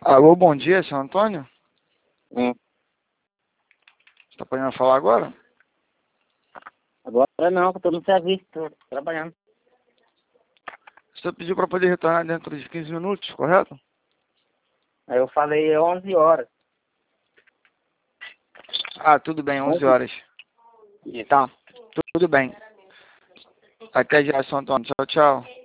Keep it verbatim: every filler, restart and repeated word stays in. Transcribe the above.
Alô, bom dia, seu Antônio? Hum. Você tá podendo falar agora? Agora não, que eu tô no serviço, tô trabalhando. Você pediu para poder retornar dentro de quinze minutos, correto? Aí eu falei onze horas. Ah, tudo bem, onze onze? horas. Isso. Tá, tudo bem. Até já, seu Antônio. Tchau, tchau.